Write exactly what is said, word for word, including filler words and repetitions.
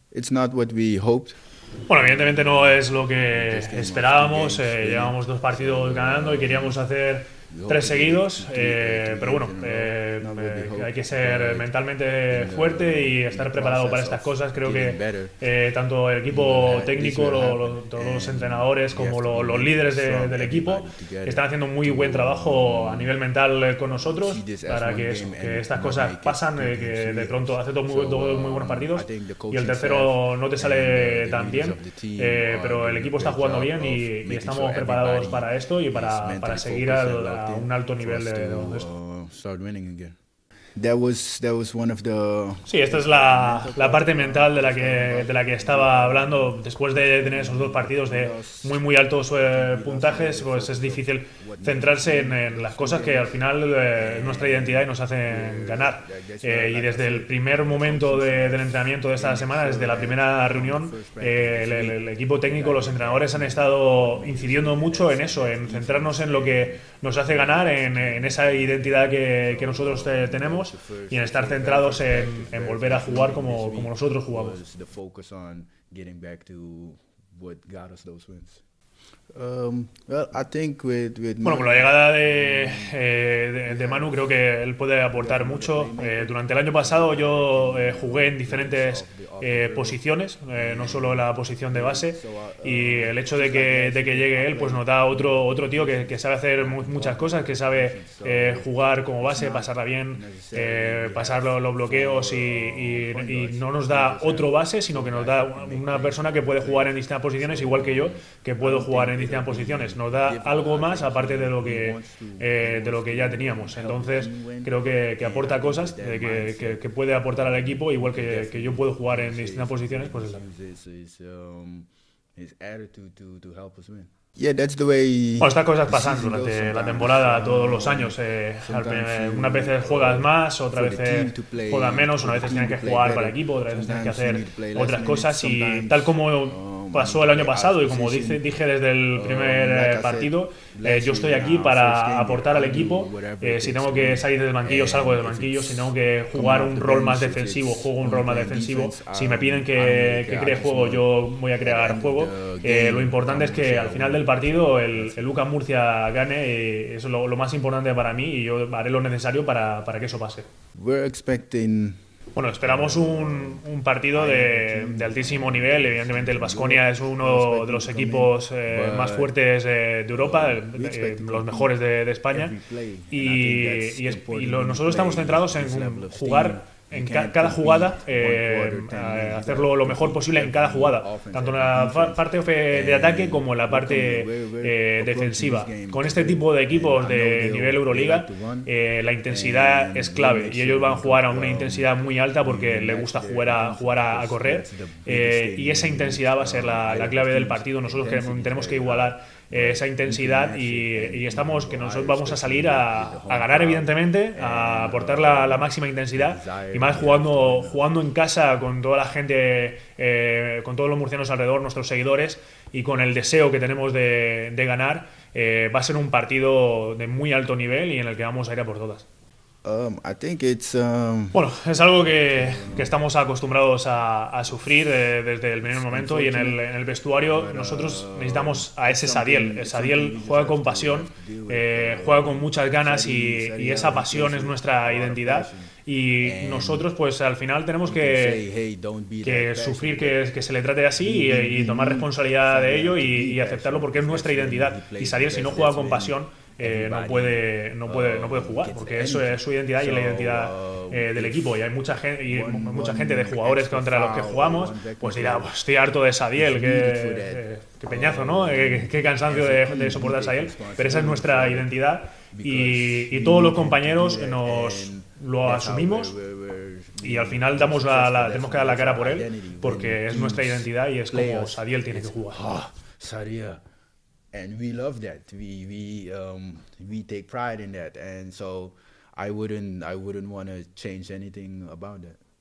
It's not what we hoped. Bueno, evidentemente no es lo que esperábamos. Eh, llevábamos dos partidos ganando y queríamos hacer tres seguidos, eh, pero bueno, eh, eh, hay que ser mentalmente fuerte y estar preparado para estas cosas. Creo que eh, tanto el equipo técnico, lo, lo, todos los entrenadores como lo, los líderes de, del equipo están haciendo un muy buen trabajo a nivel mental con nosotros para que, eso, que estas cosas pasan, eh, que de pronto haces dos muy, dos muy buenos partidos y el tercero no te sale tan bien, eh, pero el equipo está jugando bien y, y estamos preparados para esto y para, para seguir al, a un alto nivel de, de baloncesto. That was, that was one of the... Sí, esta es la, la parte mental de la, que, de la que estaba hablando. Después de tener esos dos partidos de muy muy altos eh, puntajes, pues es difícil centrarse en, en las cosas que al final eh, nuestra identidad y nos hacen ganar. Eh, y desde el primer momento de, del entrenamiento de esta semana, desde la primera reunión, eh, el, el, el equipo técnico, los entrenadores han estado incidiendo mucho en eso, en centrarnos en lo que nos hace ganar, en, en esa identidad que, que nosotros te, tenemos y en estar centrados en, en volver a jugar como, como nosotros jugamos. Um, well, I think with, with bueno, con la llegada de, eh, de, de Manu creo que él puede aportar mucho. Eh, durante el año pasado yo eh, jugué en diferentes eh, posiciones, eh, no solo la posición de base, y el hecho de que, de que llegue él pues nos da otro, otro tío que, que sabe hacer mu muchas cosas, que sabe eh, jugar como base, pasarla bien, eh, pasar los, los bloqueos y, y, y no nos da otro base, sino que nos da una persona que puede jugar en distintas posiciones, igual que yo, que puedo jugar en distintas posiciones. Nos da algo más aparte de lo que eh, de lo que ya teníamos. Entonces creo que, que aporta cosas de que, que, que puede aportar al equipo, igual que, que yo puedo jugar en distintas posiciones, pues es Yeah, that's the way. Bueno, estas cosas pasan durante la temporada todos los años. Eh, unas veces juegas más, otras veces juegas menos, unas veces tienes que jugar para el equipo, otras veces tienes que hacer otras cosas y tal como pasó el año pasado y como dije, dije desde el primer eh, partido, eh, yo estoy aquí para aportar al equipo. Eh, si tengo que salir del banquillo, salgo del banquillo. Si tengo que jugar un rol más defensivo, juego un rol más defensivo. Si me piden que, que cree juego, yo voy a crear juego. Eh, lo importante es que al final del partido el, el UCAM Murcia gane, y eso es lo, lo más importante para mí y yo haré lo necesario para, para que eso pase. We're expecting... Bueno, esperamos un, un partido de, de altísimo nivel. Evidentemente el Baskonia es uno de los equipos eh, más fuertes eh, de Europa, eh, los mejores de, de España, y, y, es, y lo, nosotros estamos centrados en jugar en ca cada jugada, eh, hacerlo lo mejor posible en cada jugada, tanto en la parte de ataque como en la parte eh, defensiva. Con este tipo de equipos de nivel Euroliga, eh, la intensidad es clave y ellos van a jugar a una intensidad muy alta porque les gusta jugar a, jugar a, a correr, eh, y esa intensidad va a ser la, la clave del partido. Nosotros queremos, tenemos que igualar esa intensidad y, y estamos que nosotros vamos a salir a, a ganar, evidentemente, a aportar la, la máxima intensidad, y más jugando jugando en casa con toda la gente, eh, con todos los murcianos alrededor, nuestros seguidores, y con el deseo que tenemos de, de ganar. Eh, va a ser un partido de muy alto nivel y en el que vamos a ir a por todas. Um, I think it's, um... Bueno, es algo que, que estamos acostumbrados a, a sufrir eh, desde el primer momento, y en el, en el vestuario nosotros necesitamos a ese Sadiel. Sadiel juega con pasión, eh, juega con muchas ganas, y, y esa pasión es nuestra identidad, y nosotros pues al final tenemos que, que sufrir que, que se le trate así y, y tomar responsabilidad de ello y, y aceptarlo porque es nuestra identidad. Y Sadiel, si no juega con pasión, Eh, no puede no puede no puede jugar, porque eso es su identidad y es la identidad eh, del equipo. Y hay mucha gente y mucha gente de jugadores contra los que jugamos pues dirá, pues estoy harto de Sadiel, qué, qué peñazo, ¿no? Qué, qué cansancio de, de soportar a Sadiel, pero esa es nuestra identidad, y, y todos los compañeros nos lo asumimos y al final damos la, la, tenemos que dar la cara por él porque es nuestra identidad y es como Sadiel tiene que jugar. And we love that. We we um, we take pride in that, and so I wouldn't I wouldn't want to change anything about that.